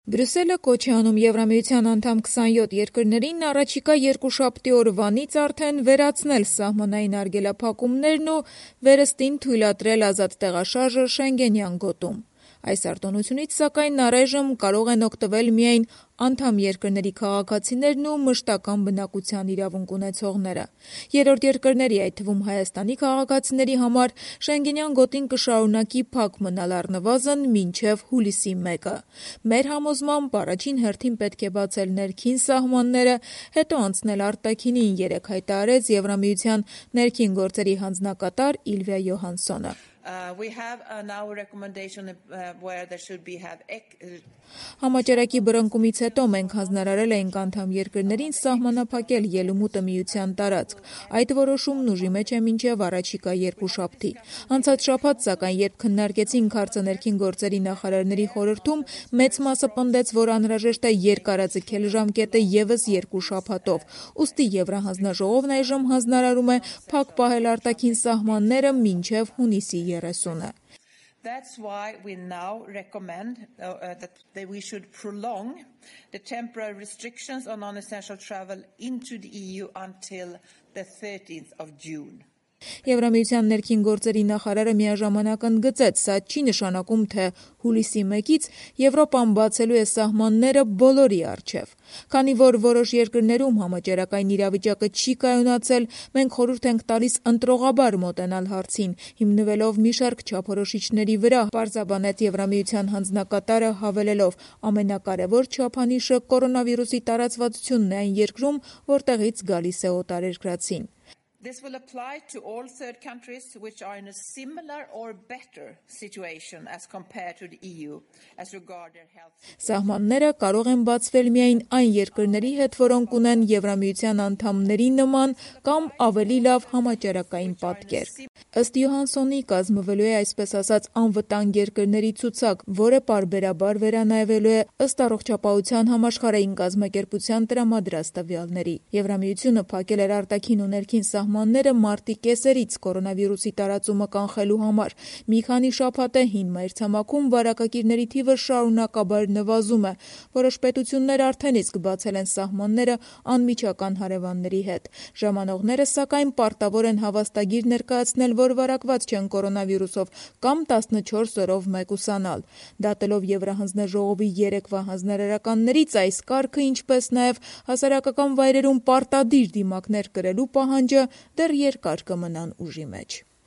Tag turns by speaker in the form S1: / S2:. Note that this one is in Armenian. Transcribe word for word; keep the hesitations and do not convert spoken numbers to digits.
S1: Բրյուսելը կոչ է անում Եվրամիության անդամ քսանյոթ երկրներին առաջիկա երկուշաբթի օրվանից արդեն վերացնել սահմանային արգելափակումներն ու վերստին թույլատրել ազատ տեղաշարժը Շենգենյան գոտում։ Այս արտոնությունից, սակայն, առայժմ կարող են օգտվել միայն անդամ երկրների քաղաքացիներն ու մշտական բնակության իրավունք ունեցողները։ Երրորդ երկրների, այդ թվում Հայաստանի քաղաքացիների համար Շենգենյան գոտին կշարունակի փակ մնալ առնվազն մինչև հուլիսի մեկը։ Մեր համոզմամբ առաջին հերթին պետք է բացել ներքին սահմանները, հետո անցնել արտաքինին, երեկ հայտարարեց Եվրամիության ներքին գործերի հանձնակատար Իլվիա Յոհանսոնը։
S2: Uh, we have uh, now a recommendation uh, where there should be have
S1: Համաճարակի բռնկումից հետո մենք հանձնարարել էինք անդամ երկրներին սահմանափակել ելումուտը միության տարածք։ Այդ որոշումն ուժի մեջ է մինչև առաջիկա երկուշաբթի։ Անցած շաբաթ, սակայն, երբ քննարկեցինք հարցը ներքին գործերի նախարարների խորհրդում, մեծ մասը պնդեց, որ անհրաժեշտ է երկարաձգել ժամկետը ևս երկու շաբաթով։ Ուստի Եվրահանձնաժողովն այժմ հանձնարարում է փակ պահել արտաքին սահմանները մինչև հունիսի երեսունը։
S2: That's why we now recommend uh, uh, that, that we should prolong the temporary restrictions on non-essential travel into the E U until the thirteenth of June.
S1: Եվրամիության ներքին գործերի նախարարը միաժամանակ ընդգծեց, սա չի նշանակում, թե հուլիսի մեկից Եվրոպան բացելու է սահմանները բոլորի առջև։ Քանի որ որոշ երկրներում համաճարակային իրավիճակը չի կայունացել, մենք խորհուրդ ենք տալիս ընտրողաբար մոտենալ հարցին, հիմնվելով մի շարք չափորոշիչների վրա, պարզաբանեց Եվրամիության հանձնակատարը, հավելելով. ամենակարևոր չափանիշը կորոնավիրուսի տարածվածությունն է այն երկրում, որտեղից գալիս է օտարերկրացին։
S2: This will apply to all third countries which are in a similar or better situation as compared to the E U as regard their health.
S1: Սահմանները կարող են բացվել միայն այն երկրների հետ, որոնք ունեն Եվրամիության անդամների նման կամ ավելի լավ համաճարակային պատկեր։ Ըստ Յոհանսոնի, կազմվելու է այսպես ասած անվտանգ երկրների ցուցակ, որը պարբերաբար վերանայվելու է ըստ առողջապահության համաշխարհային կազմակերպության տրամադրած տվյալների։ Եվրամիությունը փակել էր արտաքին ու ներքին սահմանները մարտի կեսերից կորոնավիրուսի տարածումը կանխելու համար։ Մի քանի շաբաթ է հին մայրցամաքում վարակակիրների թիվը շարունակաբար նվազում է։ Որոշ պետություններ արդեն իսկ բացել են սահմանները անմիջական հարևանների հետ։ Ժամանողները, սակայն, պարտավոր են հավաստագիր ներկայացնել, որ վարակված չեն կորոնավիրուսով կամ տասնչորս օրով մեկուսանալ։ Դատելով Եվրահանձնաժողովի երեկվա հանձնարարականներից, այս կարգը, ինչպես նաև հասարակական վայրերում պարտադիր դիմակներ կրելու պահանջը դեռ երկար կմնան ուժի մեջ։